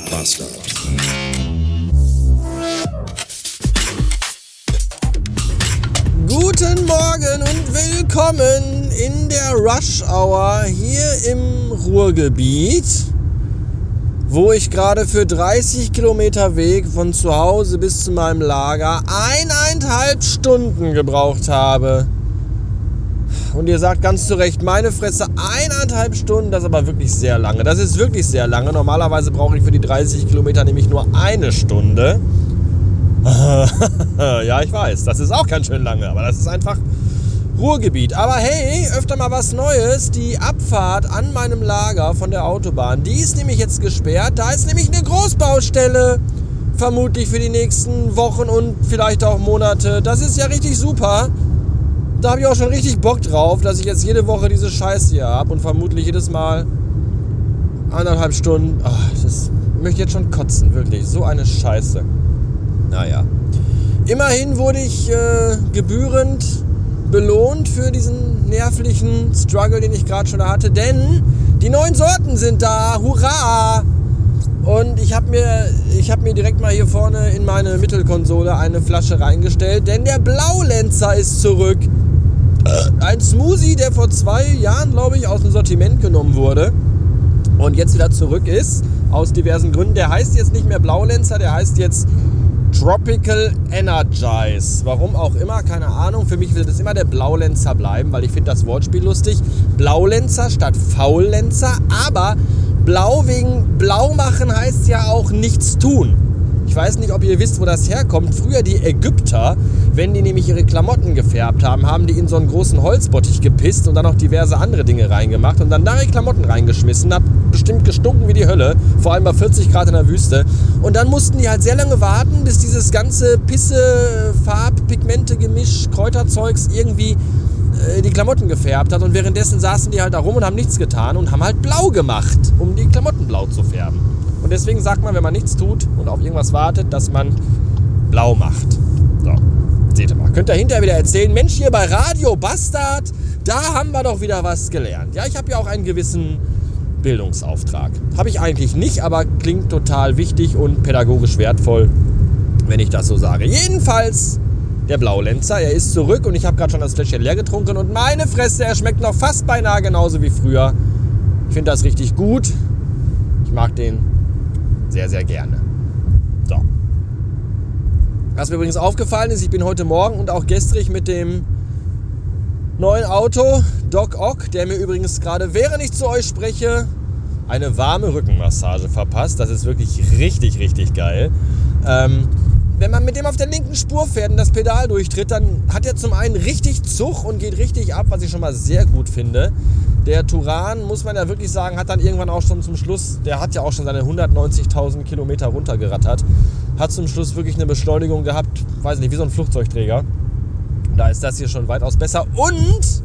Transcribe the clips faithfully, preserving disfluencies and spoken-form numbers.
Bastard. Guten Morgen und willkommen in der Rush Hour hier im Ruhrgebiet, wo ich gerade für dreißig Kilometer Weg von zu Hause bis zu meinem Lager eineinhalb Stunden gebraucht habe. Und ihr sagt ganz zu Recht, meine Fresse, eineinhalb Stunden, das ist aber wirklich sehr lange. Das ist wirklich sehr lange. Normalerweise brauche ich für die dreißig Kilometer nämlich nur eine Stunde. Ja, ich weiß, das ist auch ganz schön lange, aber das ist einfach Ruhrgebiet. Aber hey, öfter mal was Neues. Die Abfahrt an meinem Lager von der Autobahn, die ist nämlich jetzt gesperrt. Da ist nämlich eine Großbaustelle, vermutlich für die nächsten Wochen und vielleicht auch Monate. Das ist ja richtig super. Da habe ich auch schon richtig Bock drauf, dass ich jetzt jede Woche diese Scheiße hier habe und vermutlich jedes Mal eineinhalb Stunden. Oh, das ich möchte jetzt schon kotzen, wirklich. So eine Scheiße. Naja. Immerhin wurde ich äh, gebührend belohnt für diesen nervlichen Struggle, den ich gerade schon hatte, denn die neuen Sorten sind da. Hurra! Und ich habe mir, ich hab mir direkt mal hier vorne in meine Mittelkonsole eine Flasche reingestellt, denn der Blaulenzer ist zurück. Ein Smoothie, der vor zwei Jahren, glaube ich, aus dem Sortiment genommen wurde und jetzt wieder zurück ist, aus diversen Gründen. Der heißt jetzt nicht mehr Blaulenzer, der heißt jetzt Tropical Energize. Warum auch immer, keine Ahnung. Für mich wird es immer der Blaulenzer bleiben, weil ich finde das Wortspiel lustig. Blaulenzer statt Faullenzer, aber Blau wegen Blau machen heißt ja auch nichts tun. Ich weiß nicht, ob ihr wisst, wo das herkommt. Früher die Ägypter, wenn die nämlich ihre Klamotten gefärbt haben, haben die in so einen großen Holzbottich gepisst und dann noch diverse andere Dinge reingemacht und dann da ihre Klamotten reingeschmissen. Hat bestimmt gestunken wie die Hölle, vor allem bei vierzig Grad in der Wüste. Und dann mussten die halt sehr lange warten, bis dieses ganze Pisse, Farb, Pigmente, Gemisch, Kräuterzeugs irgendwie äh, die Klamotten gefärbt hat. Und währenddessen saßen die halt da rum und haben nichts getan und haben halt blau gemacht, um die Klamotten blau zu färben. Und deswegen sagt man, wenn man nichts tut und auf irgendwas wartet, dass man blau macht. So, seht ihr mal. Könnt ihr hinterher wieder erzählen, Mensch, hier bei Radio Bastard, da haben wir doch wieder was gelernt. Ja, ich habe ja auch einen gewissen Bildungsauftrag. Habe ich eigentlich nicht, aber klingt total wichtig und pädagogisch wertvoll, wenn ich das so sage. Jedenfalls der Blaulenzer, er ist zurück und ich habe gerade schon das Fläschchen leer getrunken und meine Fresse, er schmeckt noch fast beinahe genauso wie früher. Ich finde das richtig gut. Ich mag den sehr, sehr gerne. So. Was mir übrigens aufgefallen ist, ich bin heute Morgen und auch gestrig mit dem neuen Auto Doc Ock, der mir übrigens gerade, während ich zu euch spreche, eine warme Rückenmassage verpasst. Das ist wirklich richtig, richtig geil. Ähm, wenn man mit dem auf der linken Spur fährt und das Pedal durchtritt, dann hat er zum einen richtig Zug und geht richtig ab, was ich schon mal sehr gut finde. Der Touran, muss man ja wirklich sagen, hat dann irgendwann auch schon zum Schluss, der hat ja auch schon seine hundertneunzigtausend Kilometer runtergerattert, hat zum Schluss wirklich eine Beschleunigung gehabt, weiß nicht, wie so ein Flugzeugträger. Da ist das hier schon weitaus besser. Und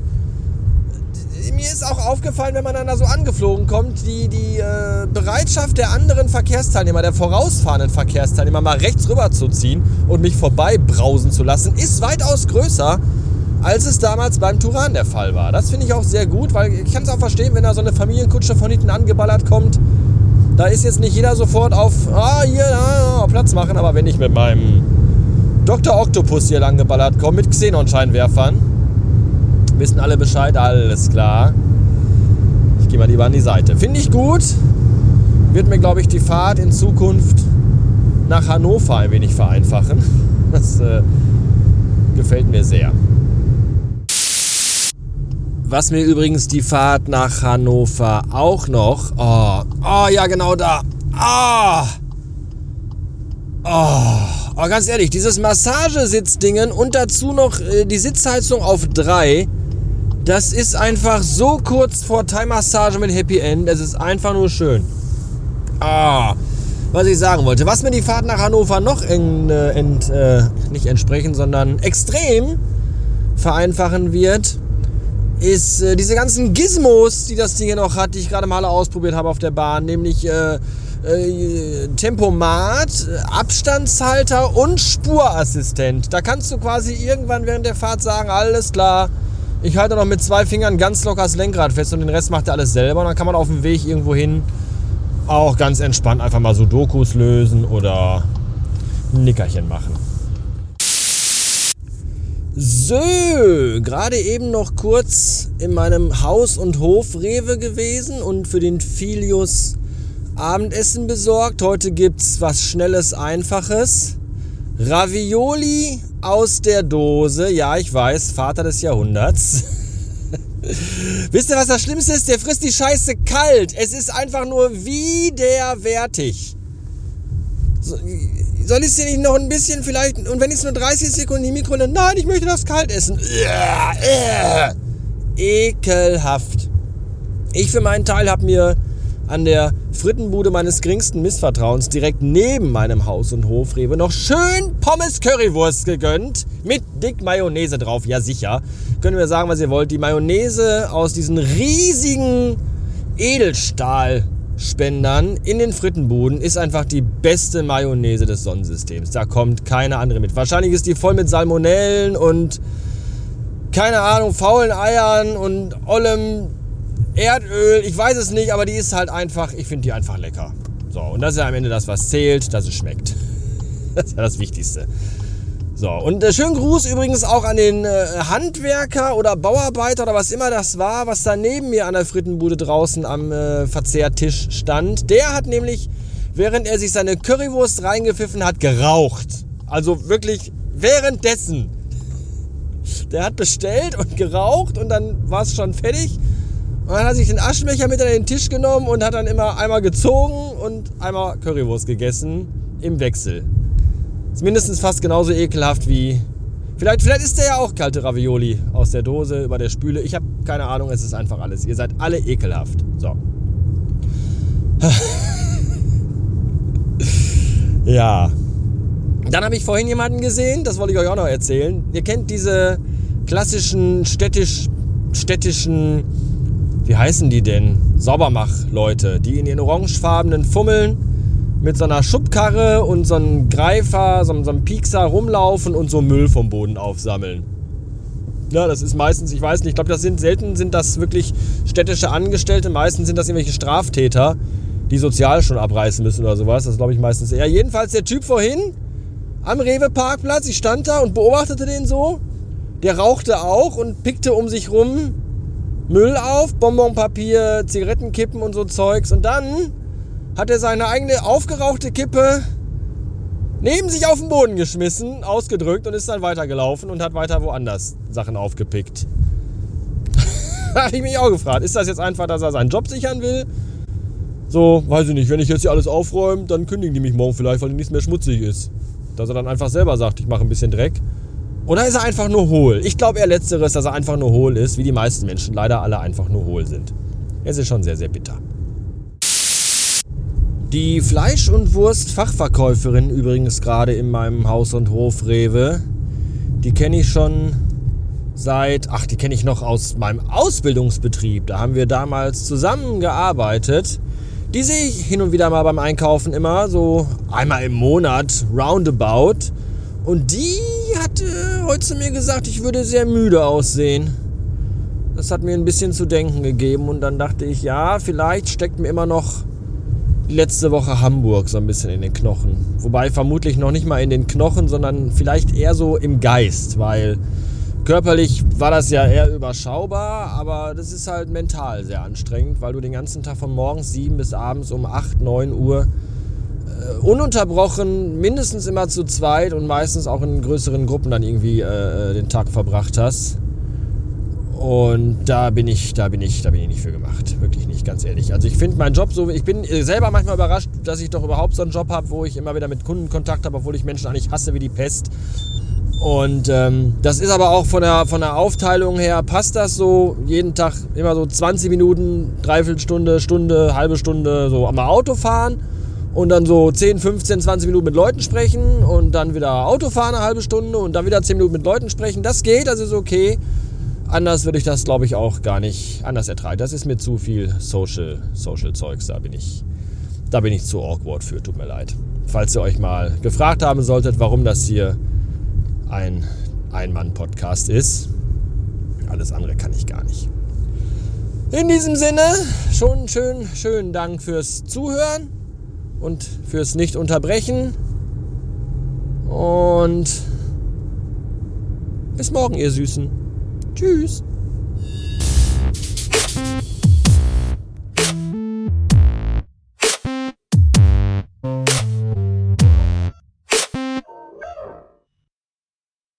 mir ist auch aufgefallen, wenn man dann da so angeflogen kommt, die, die äh, Bereitschaft der anderen Verkehrsteilnehmer, der vorausfahrenden Verkehrsteilnehmer, mal rechts rüber zu ziehen und mich vorbei brausen zu lassen, ist weitaus größer, als es damals beim Touran der Fall war. Das finde ich auch sehr gut, weil ich kann es auch verstehen, wenn da so eine Familienkutsche von hinten angeballert kommt. Da ist jetzt nicht jeder sofort auf, ah, hier, ah, Platz machen, aber wenn ich mit meinem Doktor Octopus hier lang geballert komme, mit Xenon-Scheinwerfern, wissen alle Bescheid, alles klar. Ich gehe mal lieber an die Seite. Finde ich gut. Wird mir, glaube ich, die Fahrt in Zukunft nach Hannover ein wenig vereinfachen. Das äh, gefällt mir sehr. Was mir übrigens die Fahrt nach Hannover auch noch... Oh, oh ja, genau da. Ah! Oh, oh, ganz ehrlich, dieses Massagesitzdingen und dazu noch äh, die Sitzheizung auf drei, das ist einfach so kurz vor Thai-Massage mit Happy End. Es ist einfach nur schön. Ah, was ich sagen wollte. Was mir die Fahrt nach Hannover noch en, äh, ent, äh, nicht entsprechen, sondern extrem vereinfachen wird, ist äh, diese ganzen Gizmos, die das Ding hier noch hat, die ich gerade mal alle ausprobiert habe auf der Bahn, nämlich äh, äh, Tempomat, Abstandshalter und Spurassistent. Da kannst du quasi irgendwann während der Fahrt sagen, alles klar, ich halte noch mit zwei Fingern ganz locker das Lenkrad fest und den Rest macht er alles selber. Und dann kann man auf dem Weg irgendwo hin auch ganz entspannt einfach mal Sudokus lösen oder ein Nickerchen machen. So, gerade eben noch kurz in meinem Haus- und Hof-Rewe gewesen und für den Filius Abendessen besorgt. Heute gibt's was Schnelles, Einfaches. Ravioli aus der Dose. Ja, ich weiß, Vater des Jahrhunderts. Wisst ihr, was das Schlimmste ist? Der frisst die Scheiße kalt. Es ist einfach nur widerwärtig. So, soll ich es dir nicht noch ein bisschen vielleicht, und wenn ich es nur dreißig Sekunden in die Mikrowelle, nein, ich möchte das kalt essen. Äh, äh, ekelhaft. Ich für meinen Teil habe mir an der Frittenbude meines geringsten Missvertrauens direkt neben meinem Haus- und Hofrewe noch schön Pommes Currywurst gegönnt. Mit dick Mayonnaise drauf, ja sicher. Könnt ihr mir sagen, was ihr wollt. Die Mayonnaise aus diesen riesigen Edelstahlspendern in den Frittenbuden ist einfach die beste Mayonnaise des Sonnensystems. Da kommt keine andere mit. Wahrscheinlich ist die voll mit Salmonellen und keine Ahnung, faulen Eiern und ollem Erdöl. Ich weiß es nicht, aber die ist halt einfach, ich finde die einfach lecker. So, und das ist ja am Ende das, was zählt, dass es schmeckt. Das ist ja das Wichtigste. So, und äh, schönen Gruß übrigens auch an den äh, Handwerker oder Bauarbeiter oder was immer das war, was da neben mir an der Frittenbude draußen am äh, Verzehrtisch stand. Der hat nämlich, während er sich seine Currywurst reingepfiffen hat, geraucht. Also wirklich währenddessen. Der hat bestellt und geraucht und dann war es schon fertig. Und dann hat er sich den Aschenbecher mit an den Tisch genommen und hat dann immer einmal gezogen und einmal Currywurst gegessen im Wechsel. Ist mindestens fast genauso ekelhaft wie... Vielleicht, vielleicht ist der ja auch kalte Ravioli aus der Dose über der Spüle. Ich habe keine Ahnung, es ist einfach alles. Ihr seid alle ekelhaft. So. Ja. Dann habe ich vorhin jemanden gesehen, das wollte ich euch auch noch erzählen. Ihr kennt diese klassischen städtisch, städtischen, wie heißen die denn? Saubermach-Leute, die in ihren orangefarbenen Fummeln mit so einer Schubkarre und so einem Greifer, so, so einem Piekser rumlaufen und so Müll vom Boden aufsammeln. Ja, das ist meistens, ich weiß nicht, ich glaube, das sind selten sind das wirklich städtische Angestellte, meistens sind das irgendwelche Straftäter, die sozial schon abreißen müssen oder sowas. Das glaube ich meistens eher. Jedenfalls der Typ vorhin am Rewe-Parkplatz, ich stand da und beobachtete den so. Der rauchte auch und pickte um sich rum Müll auf, Bonbonpapier, Zigarettenkippen und so Zeugs. Und dann hat er seine eigene aufgerauchte Kippe neben sich auf den Boden geschmissen, ausgedrückt und ist dann weitergelaufen und hat weiter woanders Sachen aufgepickt. Da habe ich mich auch gefragt, ist das jetzt einfach, dass er seinen Job sichern will? So, weiß ich nicht, wenn ich jetzt hier alles aufräume, dann kündigen die mich morgen vielleicht, weil nichts mehr schmutzig ist. Dass er dann einfach selber sagt, ich mache ein bisschen Dreck. Oder ist er einfach nur hohl? Ich glaube eher letzteres, dass er einfach nur hohl ist, wie die meisten Menschen leider alle einfach nur hohl sind. Es ist schon sehr, sehr bitter. Die Fleisch- und Wurst-Fachverkäuferin übrigens gerade in meinem Haus- und Hof-Rewe, die kenne ich schon seit, ach, die kenne ich noch aus meinem Ausbildungsbetrieb. Da haben wir damals zusammen gearbeitet. Die sehe ich hin und wieder mal beim Einkaufen immer, so einmal im Monat, roundabout. Und die hatte heute zu mir gesagt, ich würde sehr müde aussehen. Das hat mir ein bisschen zu denken gegeben und dann dachte ich, ja, vielleicht steckt mir immer noch letzte Woche Hamburg so ein bisschen in den Knochen. Wobei vermutlich noch nicht mal in den Knochen, sondern vielleicht eher so im Geist, weil körperlich war das ja eher überschaubar, aber das ist halt mental sehr anstrengend, weil du den ganzen Tag von morgens sieben bis abends um acht, neun Uhr äh, ununterbrochen, mindestens immer zu zweit und meistens auch in größeren Gruppen dann irgendwie äh, den Tag verbracht hast. Und da bin ich, da bin ich, da bin ich nicht für gemacht. Wirklich nicht, ganz ehrlich. Also ich finde meinen Job so, ich bin selber manchmal überrascht, dass ich doch überhaupt so einen Job habe, wo ich immer wieder mit Kunden Kontakt habe, obwohl ich Menschen eigentlich hasse wie die Pest. Und ähm, das ist aber auch von der, von der Aufteilung her, passt das so, jeden Tag immer so zwanzig Minuten, Dreiviertelstunde, Stunde, halbe Stunde so am Auto fahren und dann so zehn, fünfzehn, zwanzig Minuten mit Leuten sprechen und dann wieder Auto fahren eine halbe Stunde und dann wieder zehn Minuten mit Leuten sprechen. Das geht, das ist okay. Anders würde ich das, glaube ich, auch gar nicht anders ertragen. Das ist mir zu viel Social, Social Zeugs. Da bin ich, da bin ich zu awkward für. Tut mir leid. Falls ihr euch mal gefragt haben solltet, warum das hier ein Ein-Mann-Podcast ist. Alles andere kann ich gar nicht. In diesem Sinne, schon schön, schönen Dank fürs Zuhören und fürs Nicht-Unterbrechen. Und bis morgen, ihr Süßen. Tschüss.